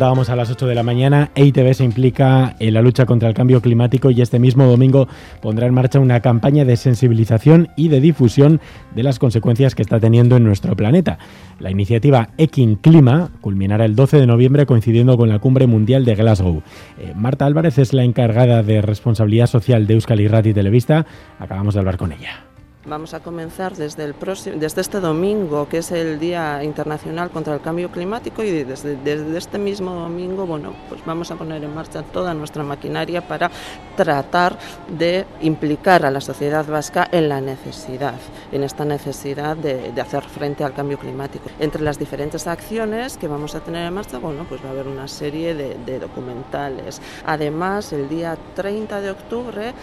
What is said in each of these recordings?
contábamos a las 8 de la mañana, EITV se implica en la lucha contra el cambio climático y este mismo domingo pondrá en marcha una campaña de sensibilización y de difusión de las consecuencias que está teniendo en nuestro planeta. La iniciativa Ekin Clima culminará el 12 de noviembre coincidiendo con la Cumbre Mundial de Glasgow. Marta Álvarez es la encargada de responsabilidad social de Euskal Irrati Telebista. Acabamos de hablar con ella. Vamos a comenzar desde este domingo, que es el Día Internacional contra el Cambio Climático, y desde este mismo domingo, pues vamos a poner en marcha toda nuestra maquinaria para tratar de implicar a la sociedad vasca en esta necesidad de hacer frente al cambio climático. Entre las diferentes acciones que vamos a tener en marcha, pues va a haber una serie de documentales. Además, el día 30 de octubre,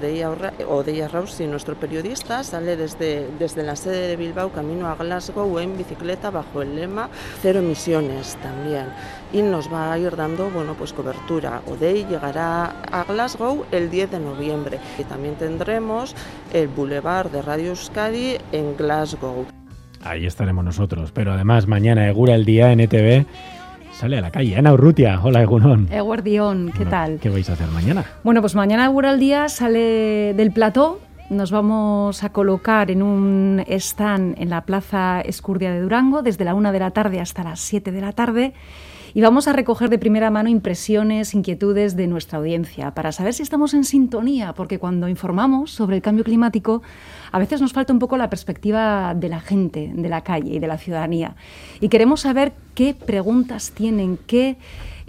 Odeia Rausi, nuestro periodista, sale desde la sede de Bilbao camino a Glasgow en bicicleta bajo el lema Cero emisiones también, y nos va a ir dando pues cobertura. Odei llegará a Glasgow el 10 de noviembre y también tendremos el Boulevard de Radio Euskadi en Glasgow. Ahí estaremos nosotros, pero además mañana Egura el Día en ETV sale a la calle. Ana Urrutia, hola Egunon. Eguardión, ¿qué tal? ¿Qué vais a hacer mañana? Bueno, pues mañana Egura el Día sale del plató. Nos vamos a colocar en un stand en la Plaza Escurdia de Durango desde la 1 de la tarde hasta las 7 de la tarde y vamos a recoger de primera mano impresiones, inquietudes de nuestra audiencia para saber si estamos en sintonía, porque cuando informamos sobre el cambio climático a veces nos falta un poco la perspectiva de la gente, de la calle y de la ciudadanía. Y queremos saber qué preguntas tienen, qué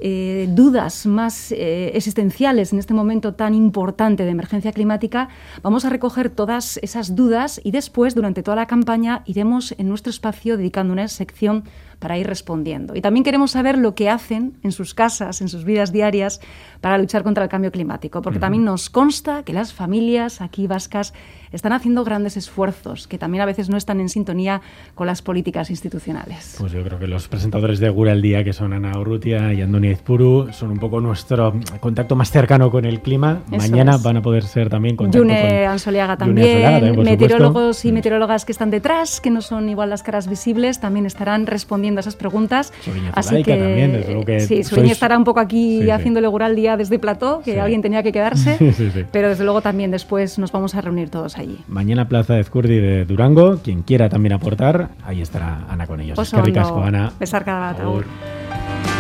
dudas más existenciales en este momento tan importante de emergencia climática. Vamos a recoger todas esas dudas y después, durante toda la campaña, iremos en nuestro espacio dedicando una sección para ir respondiendo. Y también queremos saber lo que hacen en sus casas, en sus vidas diarias, para luchar contra el cambio climático, porque también nos consta que las familias aquí vascas están haciendo grandes esfuerzos, que también a veces no están en sintonía con las políticas institucionales. Pues yo creo que los presentadores de Egura el Día, que son Ana Urrutia y Andoni Aizpuru, son un poco nuestro contacto más cercano con el clima. Eso mañana es. Van a poder ser también contacto June Ansoliaga también, meteorólogos y meteorólogas que están detrás, que no son igual las caras visibles, también estarán respondiendo a esas preguntas. Así que también, desde luego que sí, Suriñe estará un poco aquí haciéndole Egura el Día desde plató, que alguien tenía que quedarse, pero desde luego también después nos vamos a reunir todos allí. Mañana Plaza Ezkurdi de Durango, quien quiera también aportar, ahí estará Ana con ellos. Pues Eskerrik asko, Ana. Besarkada bat, agur.